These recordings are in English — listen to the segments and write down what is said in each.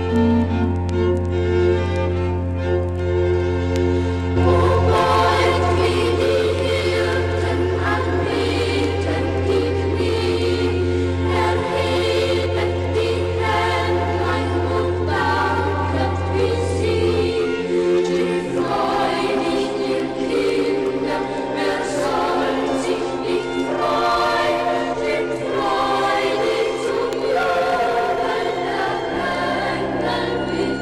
Freude zum Jubel erklängen will.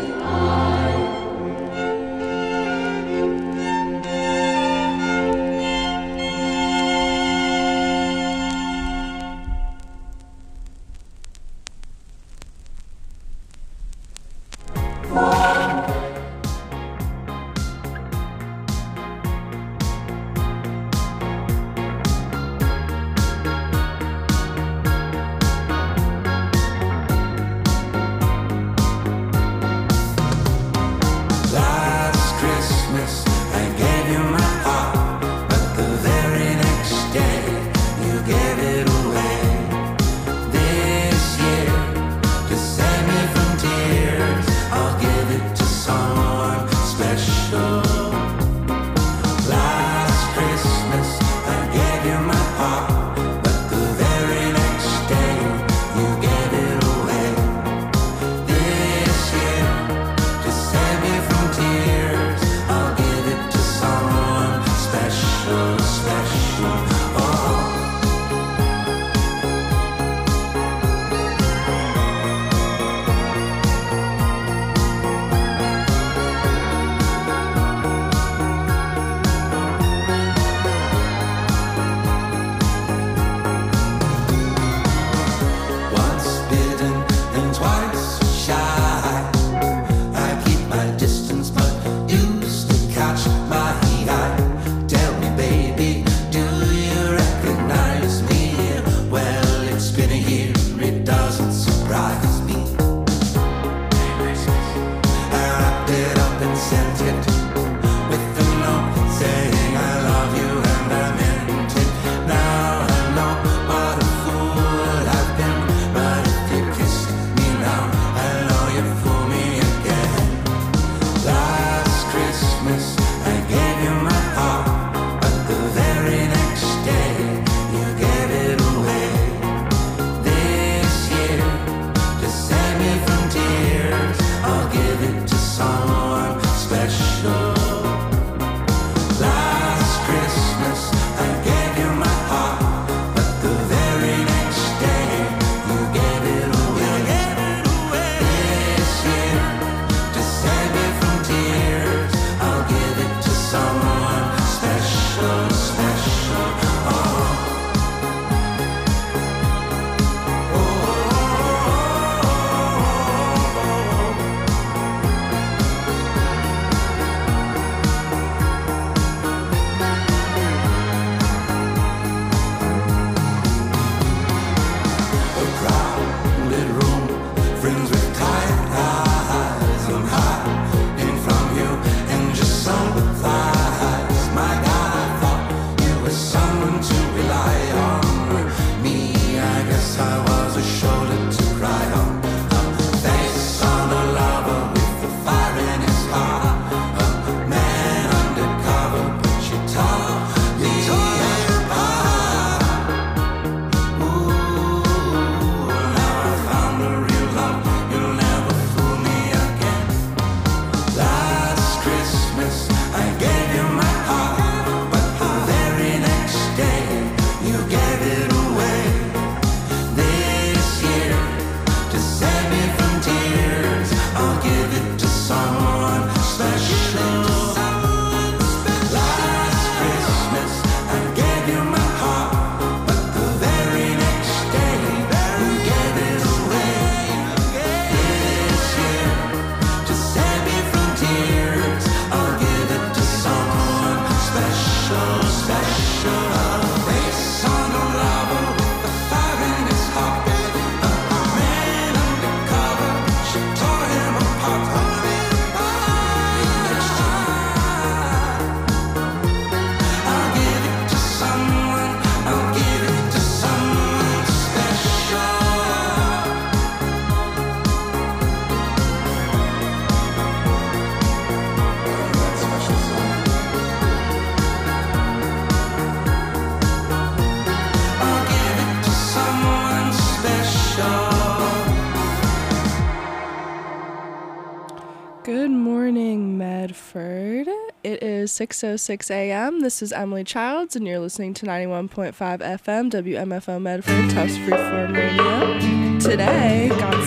Good morning, Medford. It is 6:06 a.m. This is Emily Childs, and you're listening to 91.5 FM WMFO Medford, Tufts Freeform Radio. Today, got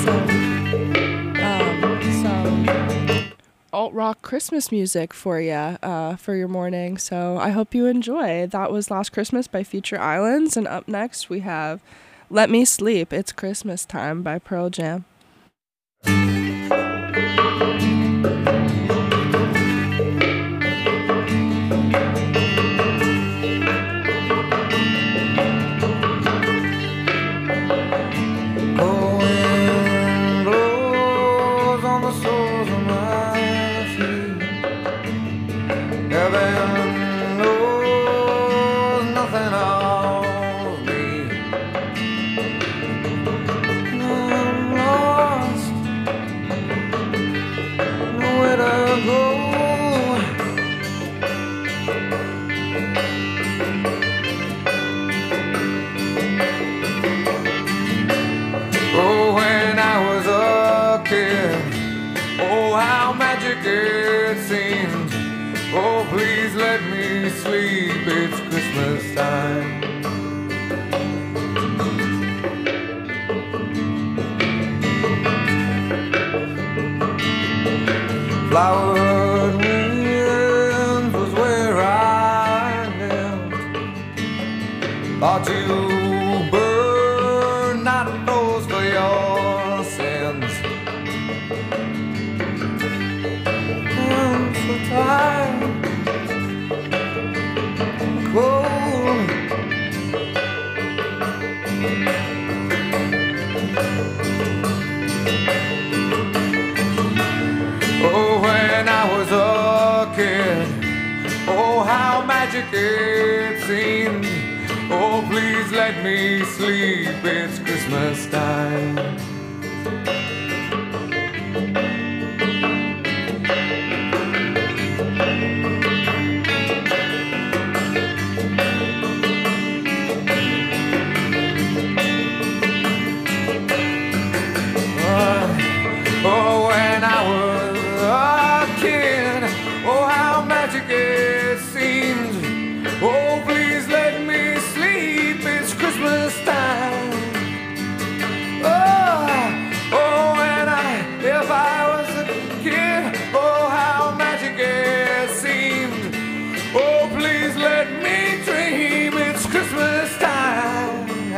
some alt-rock Christmas music for you for your morning, so I hope you enjoy. That was Last Christmas by Future Islands, and up next we have Let Me Sleep, It's Christmas Time by Pearl Jam. It seems, oh please let me sleep, it's Christmas time. Flowered winds was where I lived. Thought you burned not those for your sins. I'm so tired, cold. Oh, when I was a kid, oh, how magic it seemed. Oh, please let me sleep, it's Christmas time. Oh, when I was a kid, oh, how magic it seemed. Oh, please let me sleep, it's Christmas time. Oh, if I was a kid, oh, how magic it seemed. Oh, please let me dream, it's Christmas time.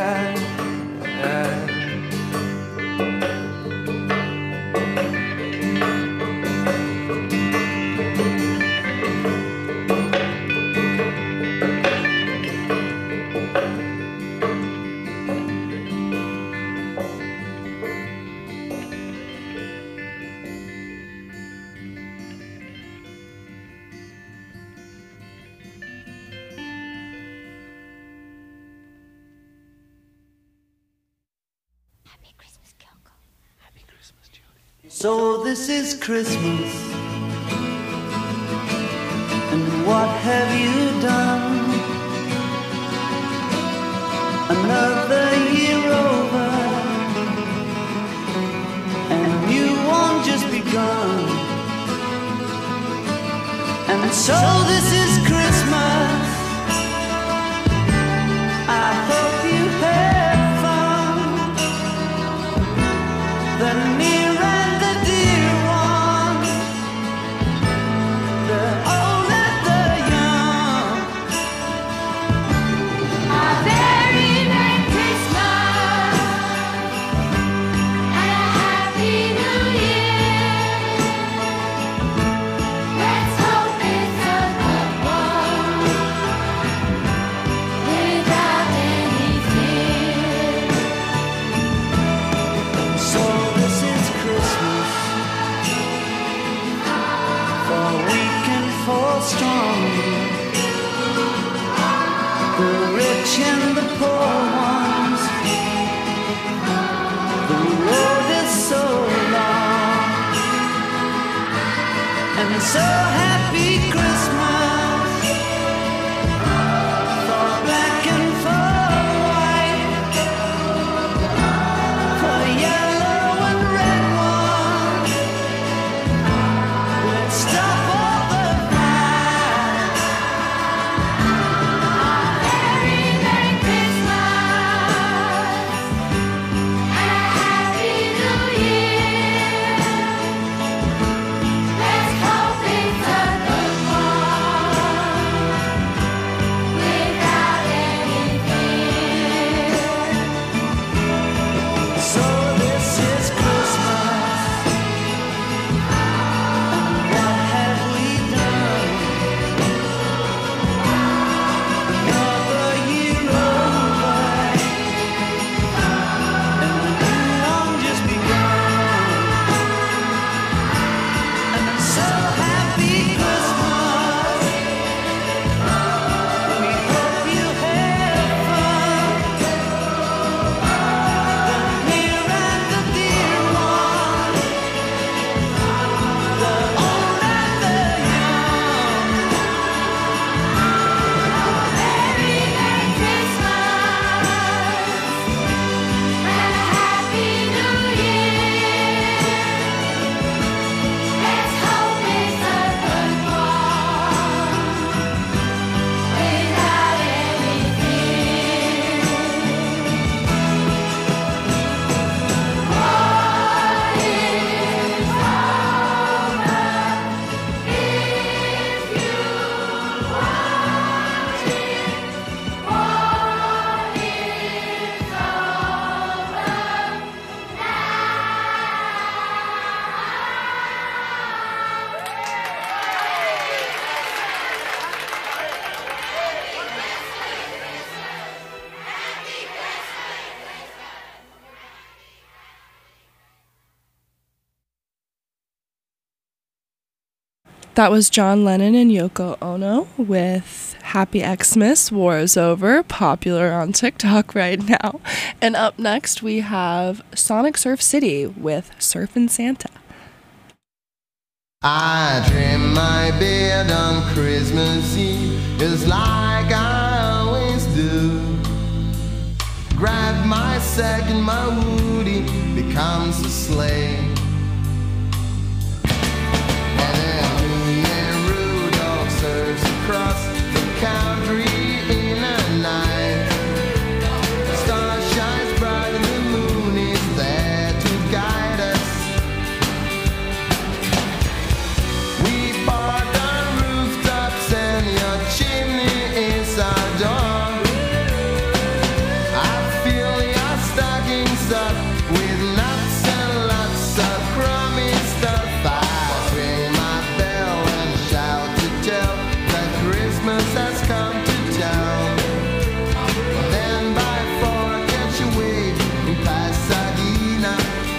So this is Christmas, and what have you done? Another year over, and a new one just begun. And so this is Christmas, I hope you had fun. The near and the dear ones, the old and the young. A very Merry Christmas and a Happy New Year. Let's hope it's a good one without any fear. So this is Christmas, for weak and for strong, the rich and the poor ones. The road is so long, and so happy Christmas for black and for white, for yellow and red ones. That was John Lennon and Yoko Ono with Happy Xmas, War is Over, popular on TikTok right now. And up next we have Sonic Surf City with Surfin' Santa. I trim my bed on Christmas Eve, just like I always do. Grab my sack and my Woody becomes a sleigh. And then me and Rudolph surfs across the country in a night. The star shines bright and the moon is there to guide us. We park on rooftops and your chimney is our door. I fill your stockings up with nuts and lots of crummy stuff. I ring my bell and shout to tell that Christmas has come to town. Then by 4 catch a wave in Pasadena.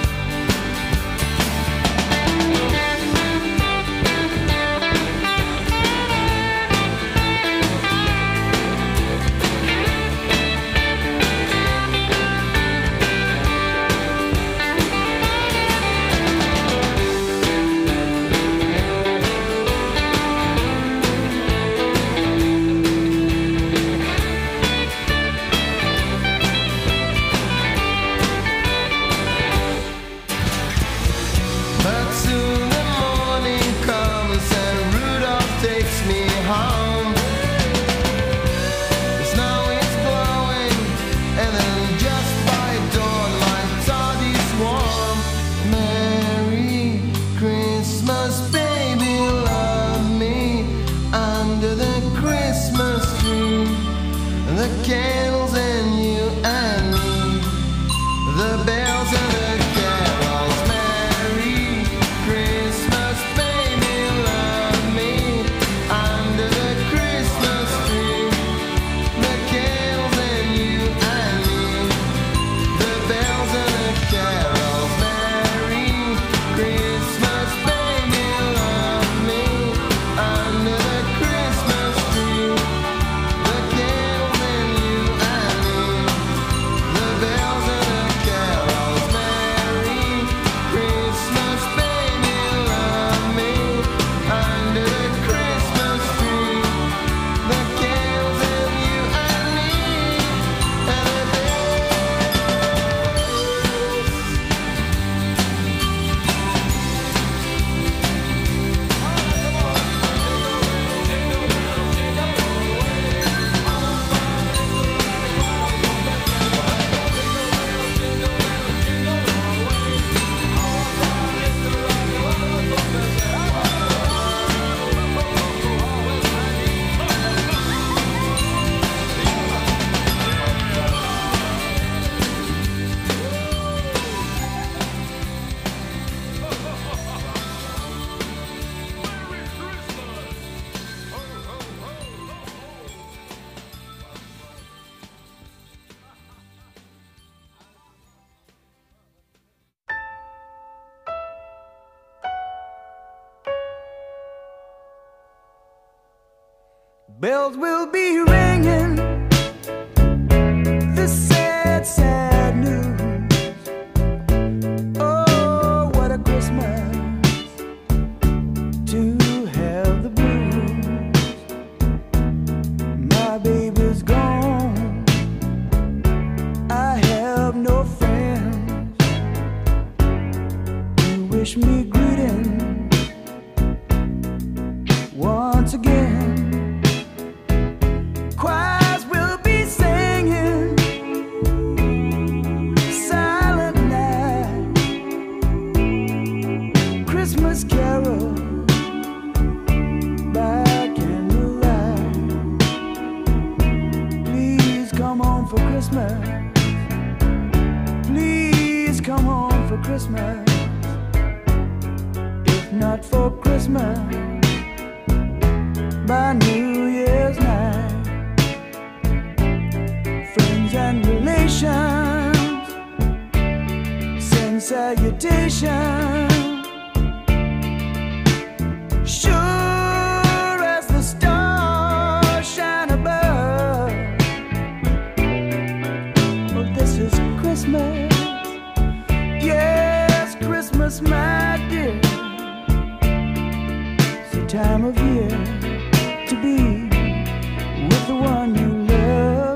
But soon the morning comes and Rudolph takes me home. The snow is blowing and then just by dawn my toddy's warm. Merry Christmas, baby, love me under the Christmas tree. The candles and you and me, the bells and the carols. Merry Christmas, baby, love me under the Christmas tree. The candles and you and me, the bells and the carols. Merry Christmas, baby, love me under the Christmas tree. The candles and you and me, the bells and the carols. Merry Christmas, baby, love me under the Christmas tree. The candles and you and me, and the Bells will be ringing, the sad, sad news. Oh, what a Christmas to have the blues. My baby's gone, I have no friends to wish me greeting once again. Choirs will be singing Silent Night, Christmas carol by candlelight. Please come home for Christmas. Please come home for Christmas. If not for Christmas, by New Year's night. Friends and relations send salutations. Sure. my dear, it's the time of year to be with the one you love.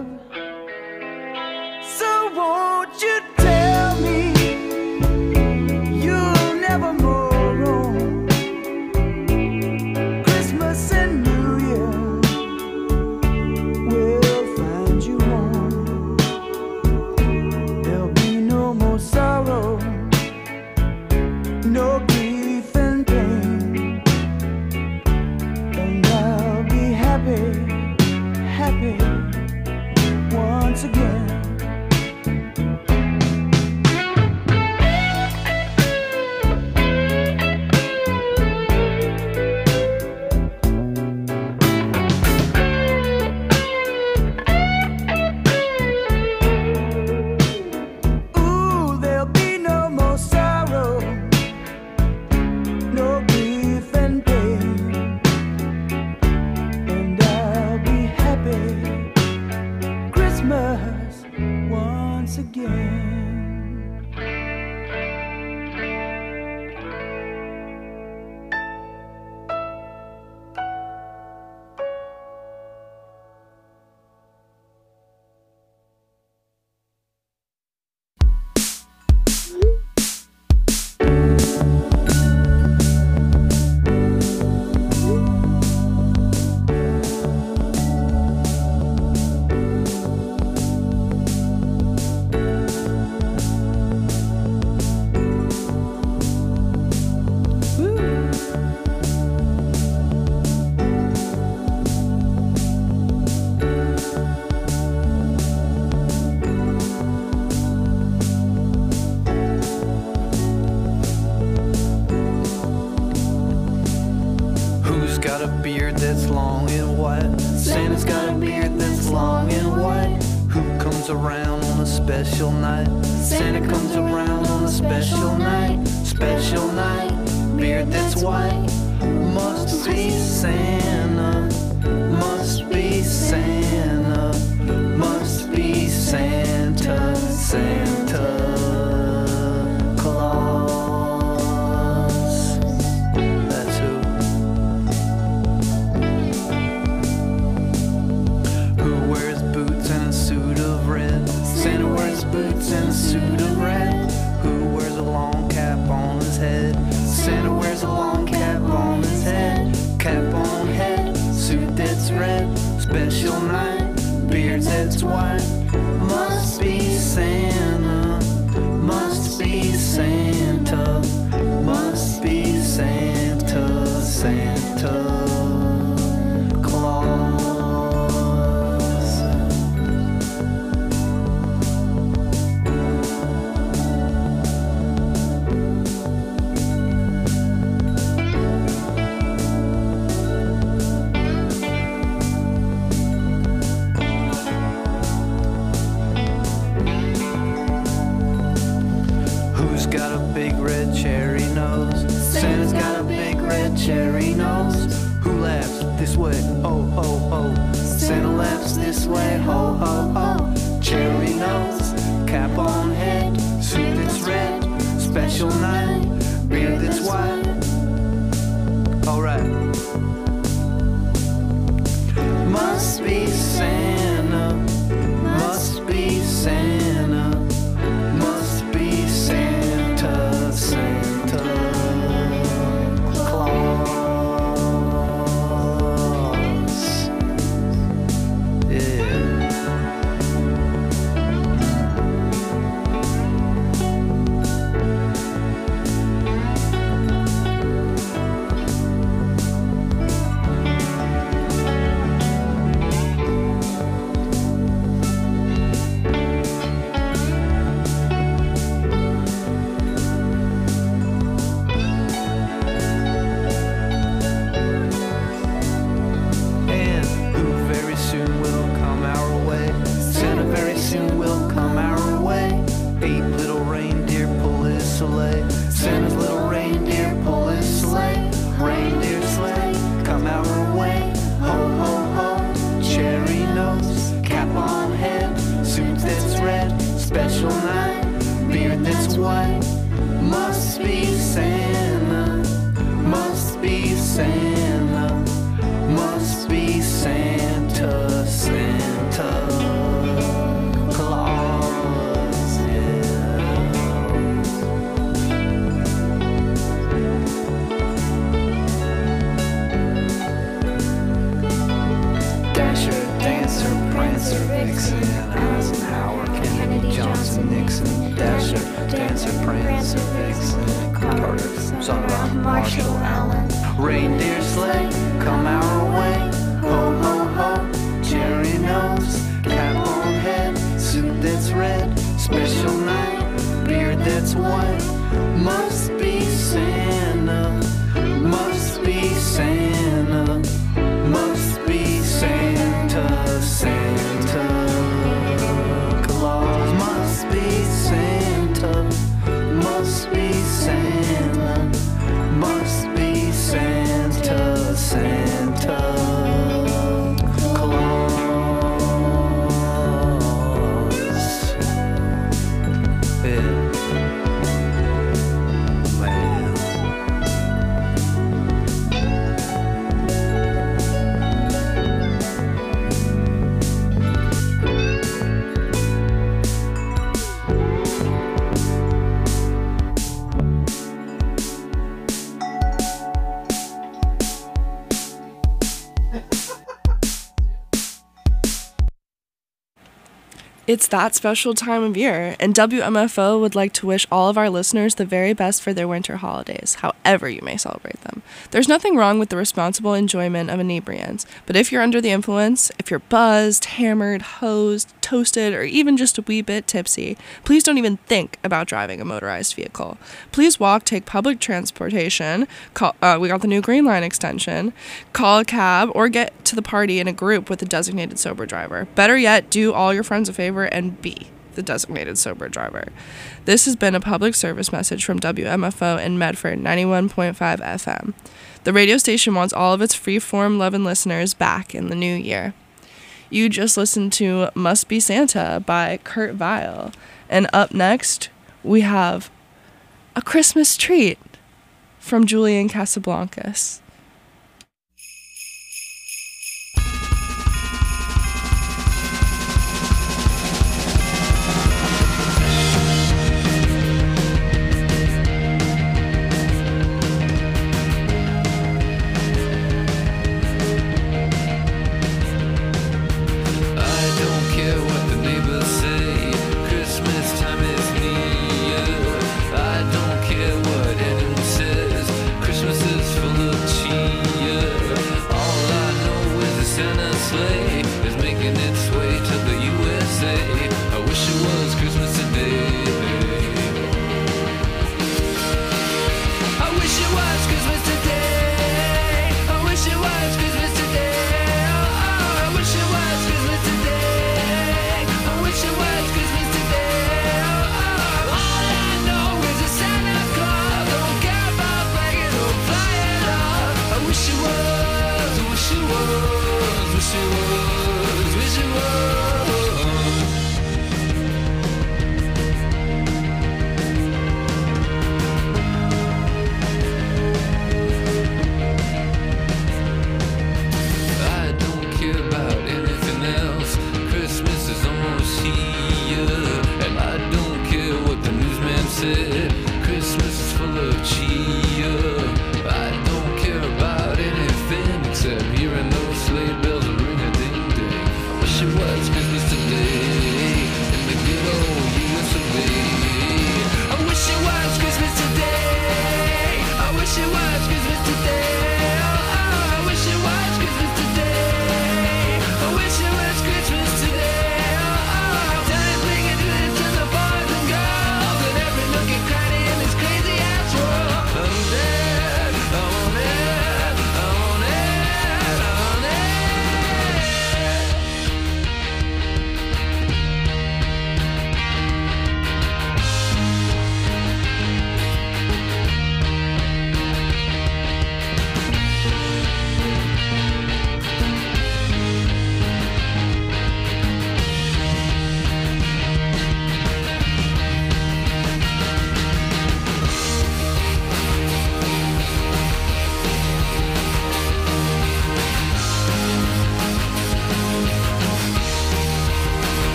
So won't you tell me you'll never more roam Christmas and New Year will find you home. There'll be no more sorrow, no grief and pain, and I'll be happy, happy once again. Ooh, there'll be no more sorrow, no grief and pain, and I'll be happy Christmas once again. Who's got a beard that's long and white? Santa's got a beard that's long and white. Who comes around on a special night? Santa comes around on a special night. Special night, beard that's white. Must be Santa, must be Santa, must be Santa, Santa Claus. That's who. Who wears boots and a suit of red? Santa wears boots and a suit of red. Who wears a long cap on his head? Santa wears a long cap on his head. Cap on head, suit that's red. Special night, beard that's white. Must be Santa, must be Santa, must be Santa, Santa Claus. Who's got a big red cherry nose? Santa's got a big red cherry nose. Who laughs this way? Ho, ho, ho. Santa laughs this way. Ho, ho, ho. Cherry nose, cap on head, suit that's red. Special night, beard that's white. Alright. Must be Santa, must be Santa, must be Santa, Santa Claus. Yeah. of Marshall Allen. Reindeer sleigh, come our way. Ho, ho, ho, cherry nose, cap on head, suit that's red, special night, beard that's white. Must be Santa, must be Santa, must be Santa, Santa Claus. Must be Santa, must be Santa, must be Santa, Santa Claus. Yeah. It's that special time of year, and WMFO would like to wish all of our listeners the very best for their winter holidays, however you may celebrate them. There's nothing wrong with the responsible enjoyment of inebriants, but if you're under the influence, if you're buzzed, hammered, hosed, toasted, or even just a wee bit tipsy, please don't even think about driving a motorized vehicle. Please walk, take public transportation, we got the new Green Line extension, call a cab, or get to the party in a group with a designated sober driver. Better yet, do all your friends a favor and be the designated sober driver. This has been a public service message from WMFO in Medford 91.5 FM. The radio station wants all of its free-form loving listeners back in the new year. You just listened to Must Be Santa by Kurt Vile. And up next, we have A Christmas Treat from Julian Casablancas.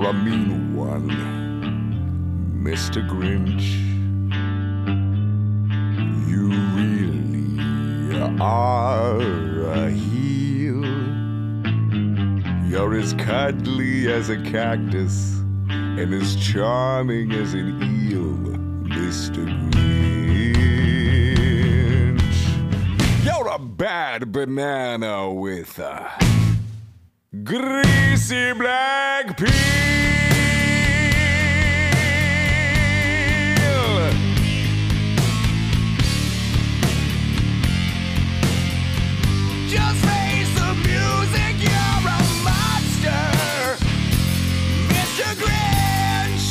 a mean one, Mr. Grinch. You really are a heel. You're as cuddly as a cactus and as charming as an eel, Mr. Grinch. You're a bad banana with a greasy black peel. Just face the music, you're a monster, Mr. Grinch.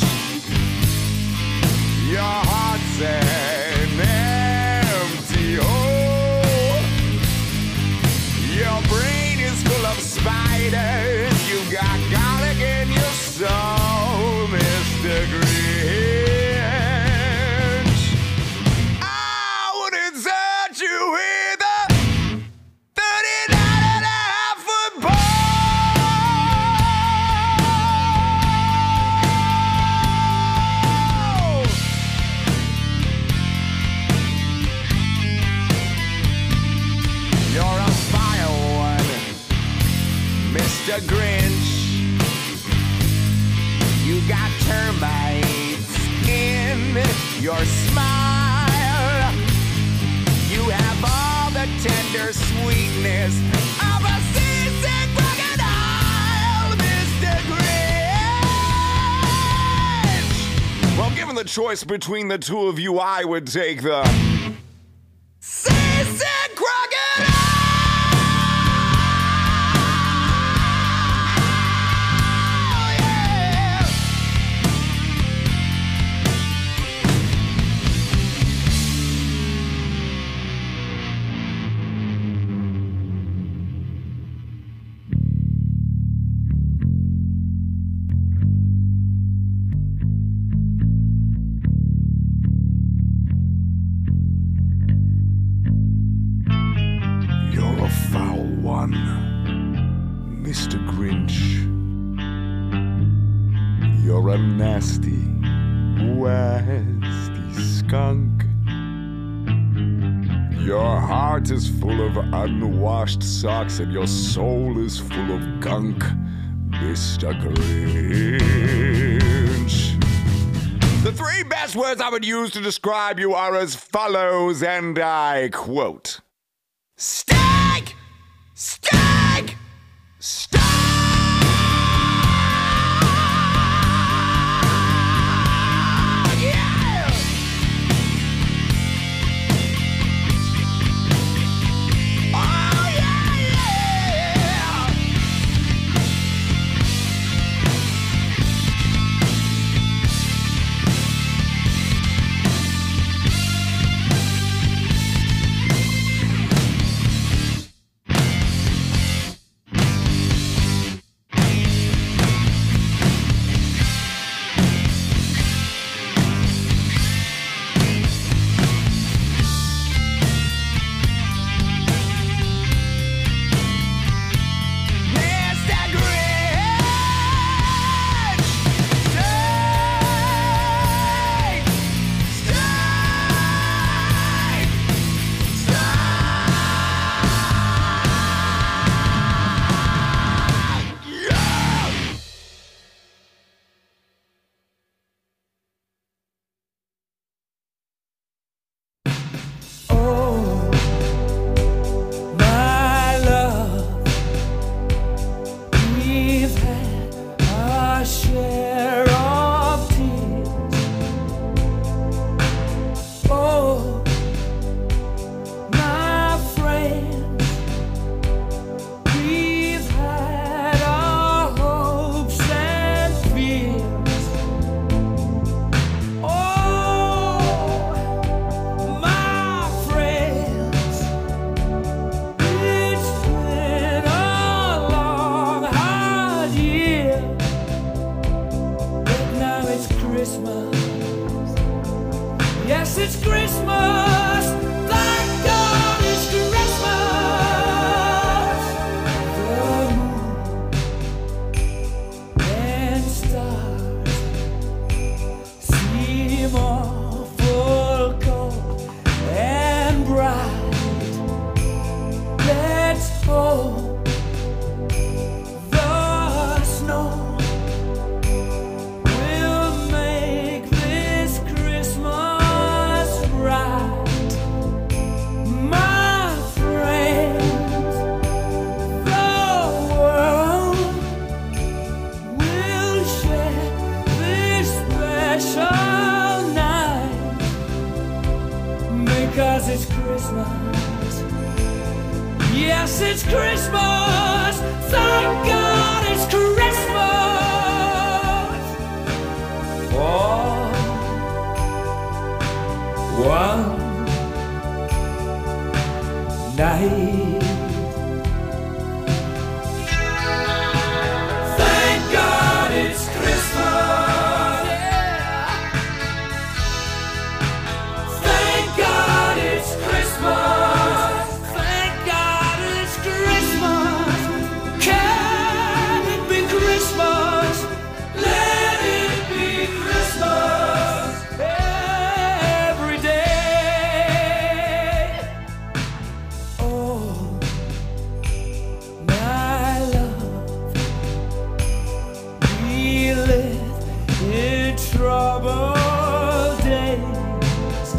Your heart's an empty hole. Your brain is full of spiders. You got garlic in your soul, Mr. Grinch. I wouldn't touch you with a 39.5-foot pole. You're a vile one, Mr. Grinch. You got termites in your smile. You have all the tender sweetness of a seasick crocodile, Mr. Grinch. Well, given the choice between the two of you, I would take the seasick crocodile. You're a foul one, Mr. Grinch. You're a nasty, wasty skunk. Your heart is full of unwashed socks and your soul is full of gunk, Mr. Grinch. The three best words I would use to describe you are as follows, and I quote: Stag! Stag! Stag! Yeah! Oh, yeah, yeah! Mr. Grinch! Stag! Stag! Stag! Yeah! Oh, my love, we've had our share of tears. Oh, my friend, we've had our hopes and fears. Oh, my friends, it's been a long, hard year, but now it's Christmas. Yes, it's Christmas. Thank God it's Christmas. The moon and stars 'cause it's Christmas. Yes, it's Christmas. Thank God it's Christmas. For one night. Thank God it's Christmas. Yeah. Thank God it's Christmas. Thank God it's Christmas. Can it be Christmas? Let it be Christmas every day. Oh, my love, we live in troubled days.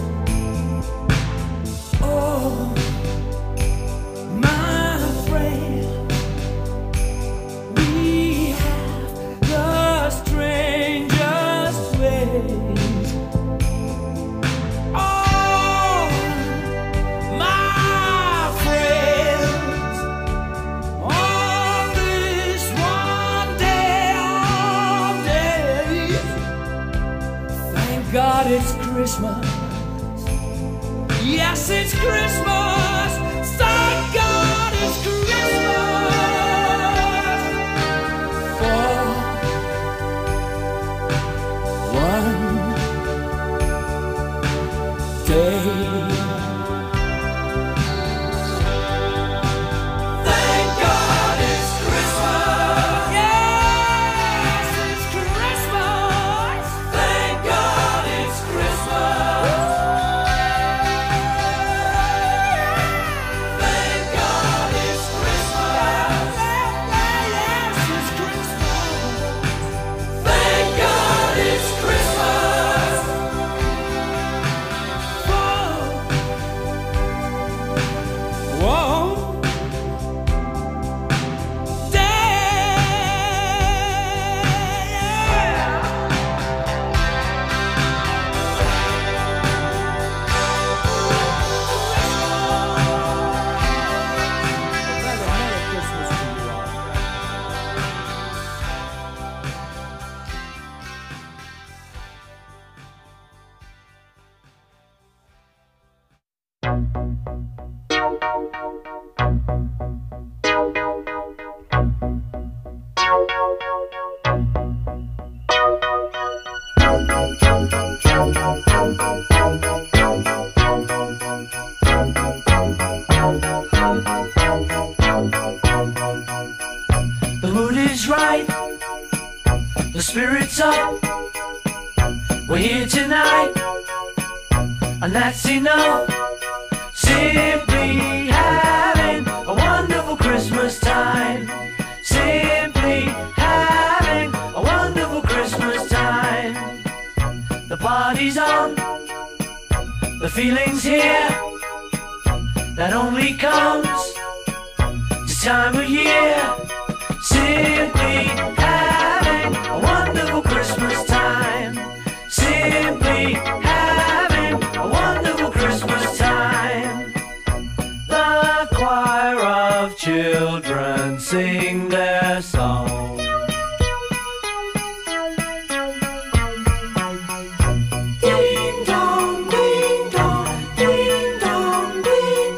Oh, my friend, we have the strangest ways. Oh, my friends, on this one day of days, thank God it's Christmas. Yes, it's Christmas. Thank God it's Christmas. For one day. Thank God it's Christmas. Yes, it's Christmas. Thank God it's Christmas. Thank God it's Christmas. Yes, it's Christmas. Thank God it's Christmas. Whoa. The mood is right, the spirit's up. We're here tonight, and that's enough. Simply having a wonderful Christmas time. Simply having a wonderful Christmas time. The party's on, the feeling's here. That only comes this time of year. Simply having a wonderful Christmas time. Simply having a wonderful Christmas time. The choir of children sing their song. Ding dong, ding dong, ding dong, ding.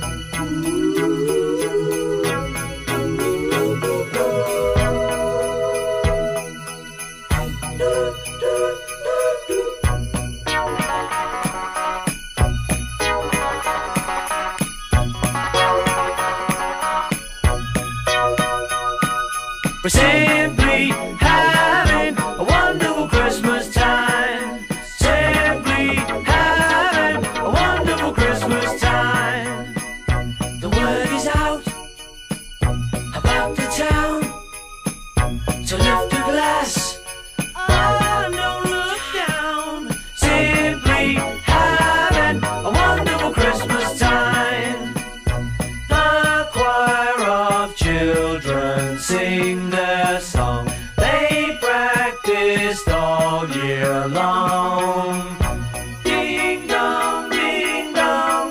We're simply having a wonderful Christmas time. Simply having a wonderful Christmas time. The word is out about the town to lift a glass. Oh, don't look down. Simply having a wonderful Christmas time. The choir of children sing their song. They practiced all year long. Ding dong, ding dong.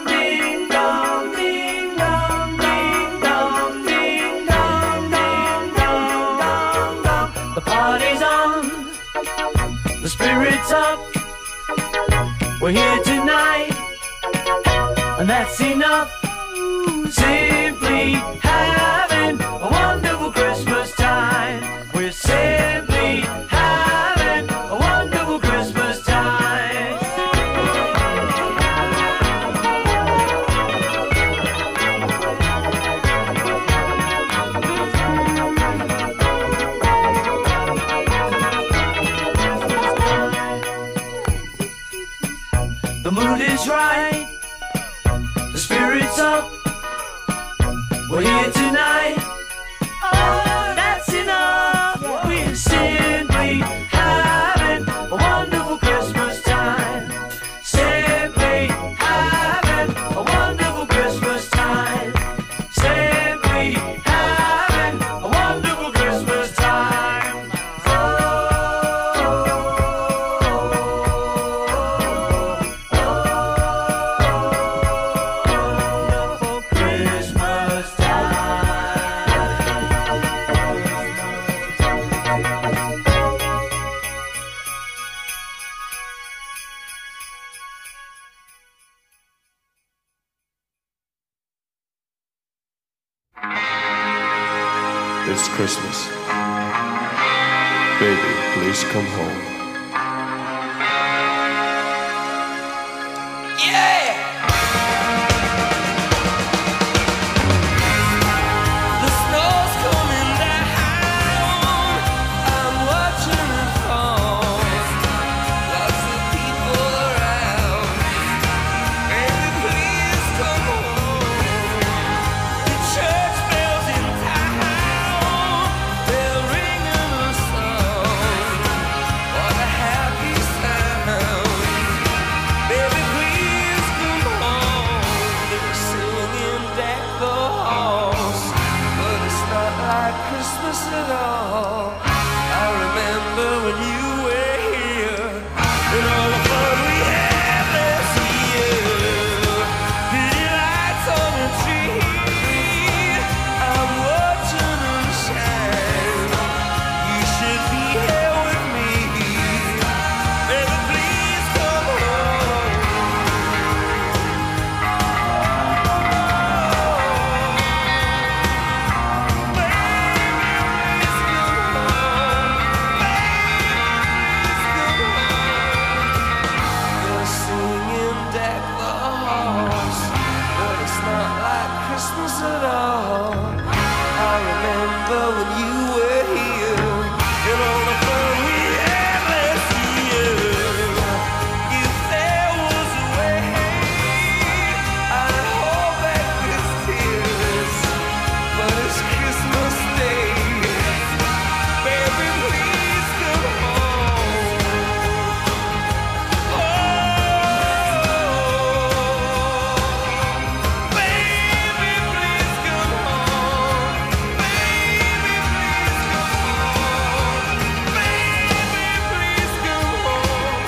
We're here tonight, and that's enough. Simply having a wonderful Christmas time. We're simply having a wonderful Christmas time. The mood is right, the spirit's up. We're here tonight. Oh, that's enough. We're simply having a wonderful Christmas time. Simply having a wonderful Christmas time. Simply having a wonderful Christmas time. Wonderful Christmas It's Christmas. Baby, please come home. The snow's coming down. I'm watching it fall. Lots of people around. Baby, please come home. The church bells in town, they're ringing a song. What a happy sound. Baby, please come home. They're singing Deck the Halls, but it's not like Christmas at all. I remember when you were here and all the fun we had last year. Pretty lights on the tree, I'm watching them shine. You should be here with me. Baby, please come home. They're singing Deck the Halls, but it's not like Christmas at all. I remember when you were here and all the fun we had last year. If there was a way, I'd hold back these tears, but it's Christmas Day. Baby, please come home. Baby, please come home. Baby, please come home. Baby, please come home.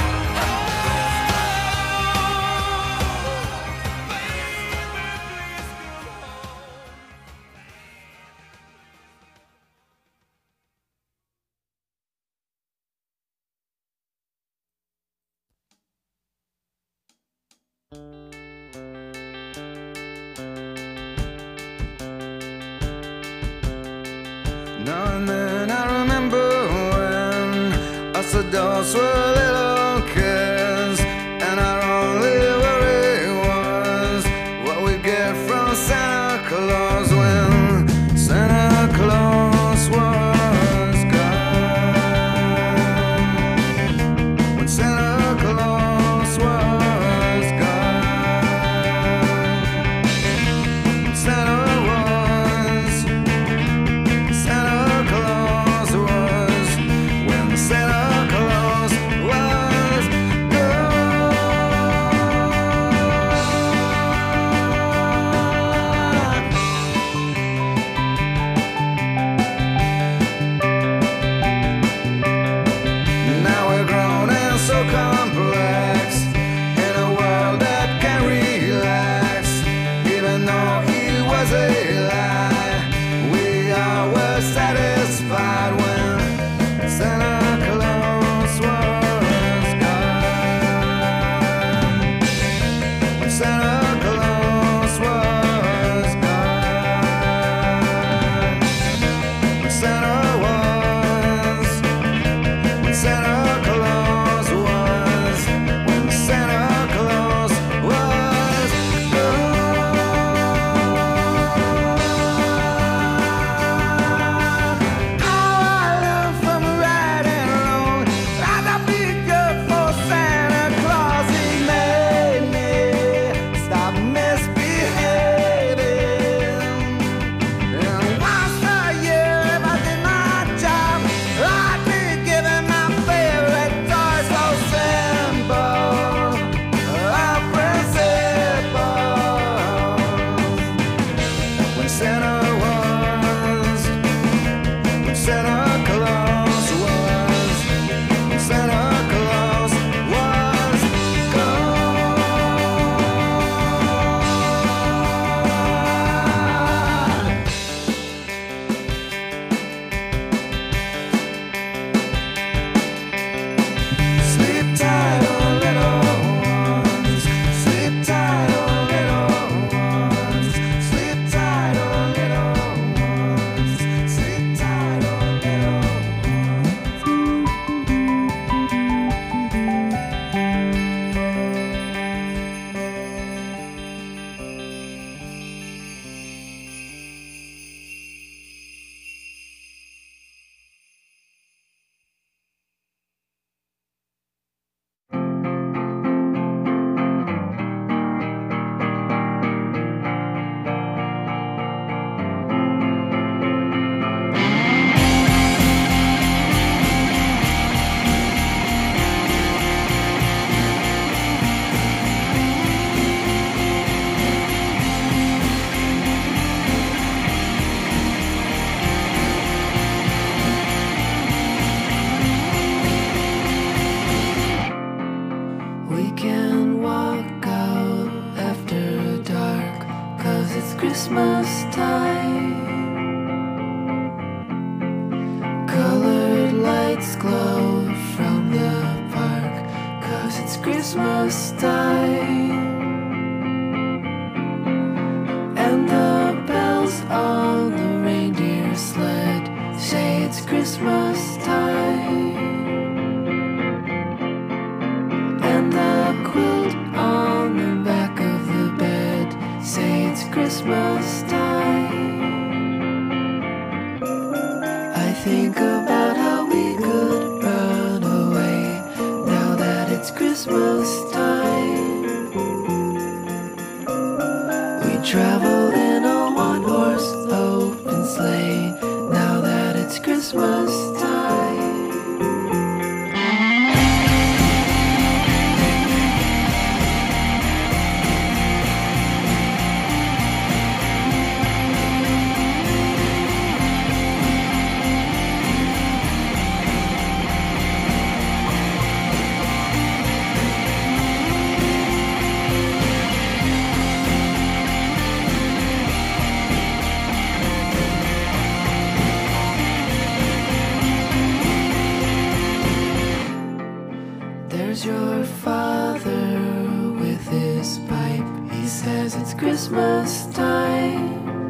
Now and then I remember when us adults were little kids, and our only worry was what we'd get from Santa Claus when Santa Claus was gone. When Santa Claus was gone. Santa Claus was when Santa Claus was We can walk out after dark, 'cause it's Christmas time. Colored lights glow from the park, 'cause it's Christmas time. And the bells on the reindeer sled say it's Christmas time. And the quilt on the back of the bed say it's Christmas time. I think about how we could run away now that it's Christmas time. We travel in a one-horse open sleigh now that it's Christmas time. There's your father with his pipe. He says it's Christmas time.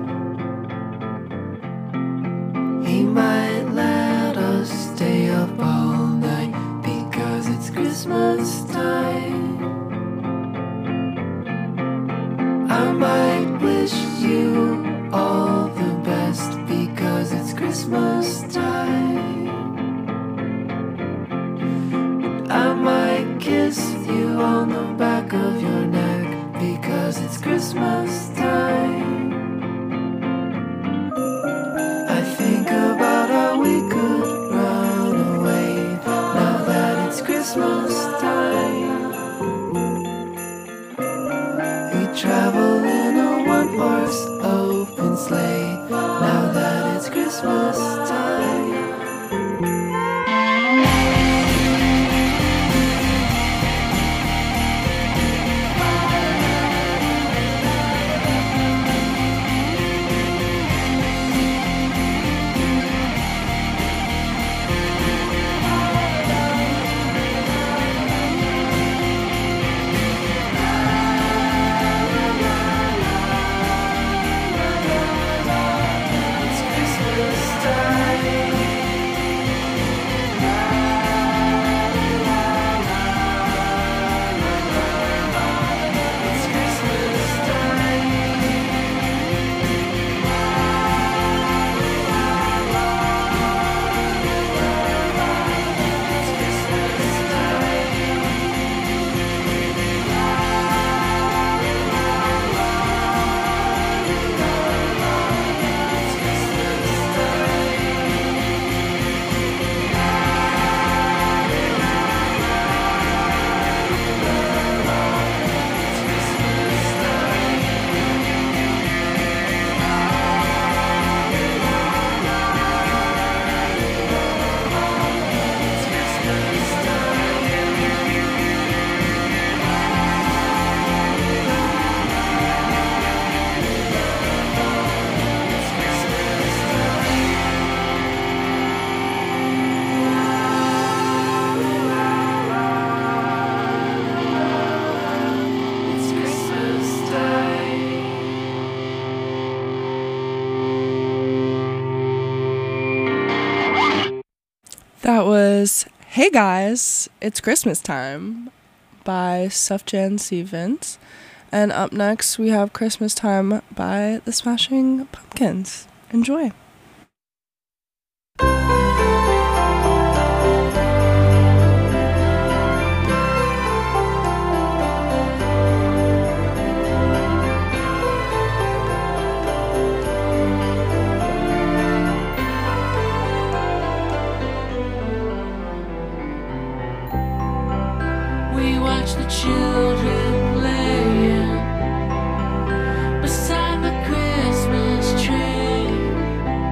He might let us stay up all night because it's Christmas time. I might wish you all the best because it's Christmas time. I might kiss you on the back of your neck because it's Christmas time. I think about how we could run away now that it's Christmas time. We travel in a one-horse open sleigh now that it's Christmas time. It's Christmas time. It's Christmas time. It's Christmas time. It's Christmas time. It's Christmas time. It's Christmas time. It's Christmas time. It's Christmas time. That was Hey Guys, It's Christmas Time by Sufjan Stevens. And up next, we have Christmas Time by the Smashing Pumpkins. Enjoy. We watch the children playing beside the Christmas tree.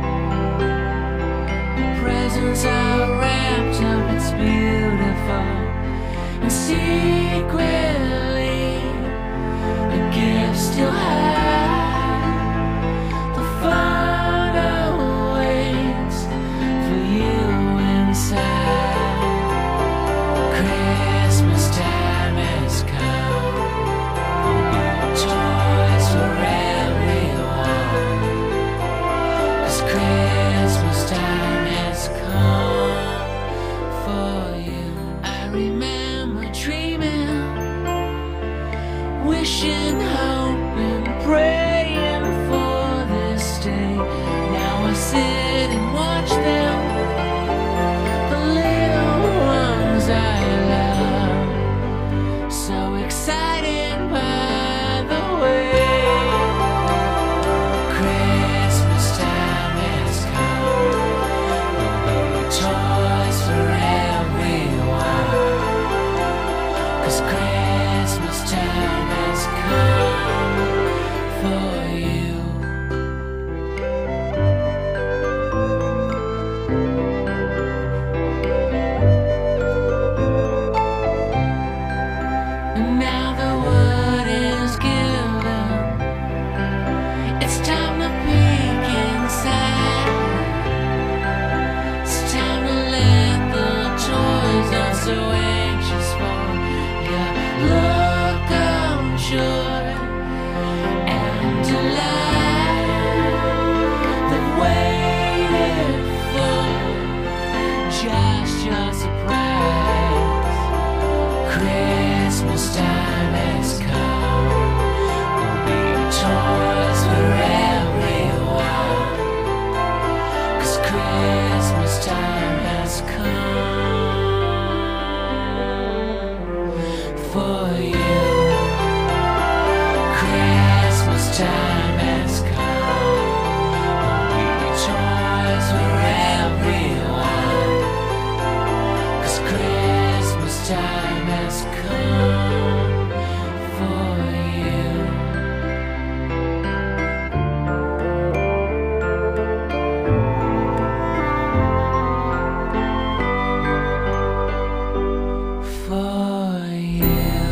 secretly the gift still had the fun awaits for you inside. Christmas time has come. Toys for everyone. 'Cause Christmas time has come for you. I remember dreaming, wishing, hoping, praying for this day. Now I sit and watch them, the little ones I love. So excited by the way. Christmas time has come. Toys for everyone. 'Cause Christmas time has come for you. And now the wood is gilded. It's time to peek inside. It's time to let the toys I'm so anxious for. Yeah, look of joy and delight. They've waited for just your surprise. Christmas time has come. There'll be toys for everyone. 'Cause Christmas time has come for you. Christmas time has come. There'll be toys for everyone. 'Cause Christmas time has come for you. For you.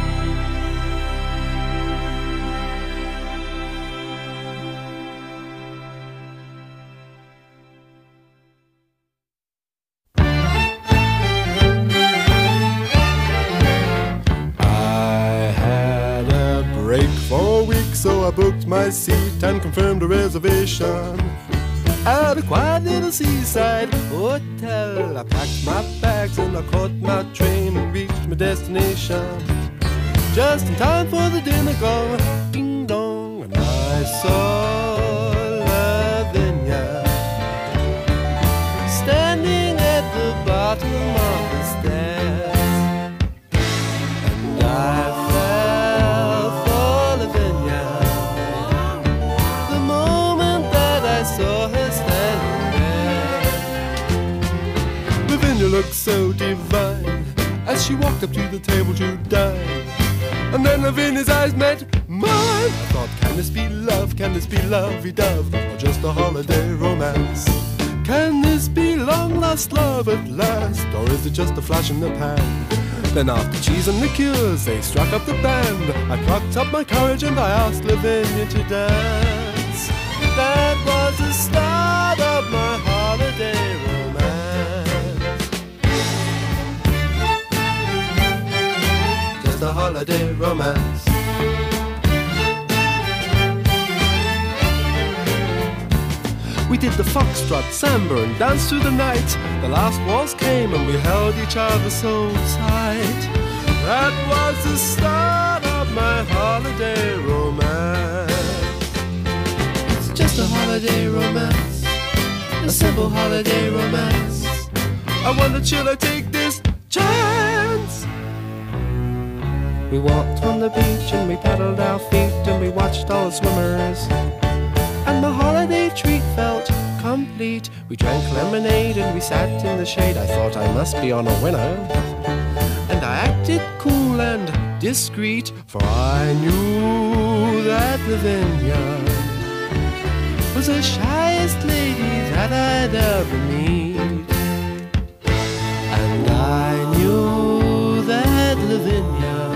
I had a break for a week, so I booked my seat and confirmed a reservation at a quiet little seaside hotel. I packed my bags and I caught my train and reached my destination just in time for the dinner gong. Ding dong, and I saw Lavinia standing at the bottom of the stairs, and I fell for Lavinia the moment that I saw her standing there. Lavinia looked so divine as she walked up to the table to dine, and then Lavinia's eyes met mine. I thought, can this be love? Can this be lovey-dove? Or just a holiday romance? Can this be long-lost love at last? Or is it just a flash in the pan? Then after cheese and liqueurs, they struck up the band. I plucked up my courage and I asked Lavinia to dance. That was the start of my holiday romance. Just a holiday romance. We did the foxtrot, samba, and danced through the night. The last waltz came and we held each other so tight. That was the start of my holiday romance. It's just a holiday romance, a simple holiday romance. I wondered, should I take this chance? We walked on the beach and we paddled our feet and we watched all the swimmers, and the holiday treat felt complete. We drank lemonade and we sat in the shade. I thought I must be on a winner, and I acted cool and discreet, for I knew that Lavinia was the shyest lady that I'd ever meet. And I knew that Lavinia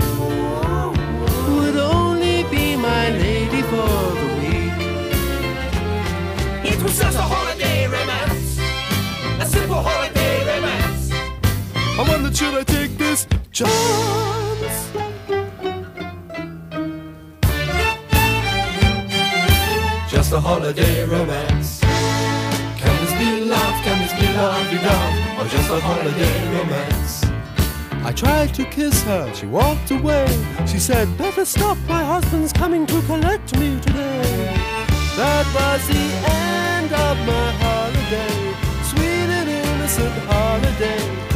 just a holiday romance. Can this be love? Can this be love-de-dove? Or just a holiday romance? I tried to kiss her, she walked away. She said, better stop, my husband's coming to collect me today. That was the end of my holiday, sweet and innocent holiday.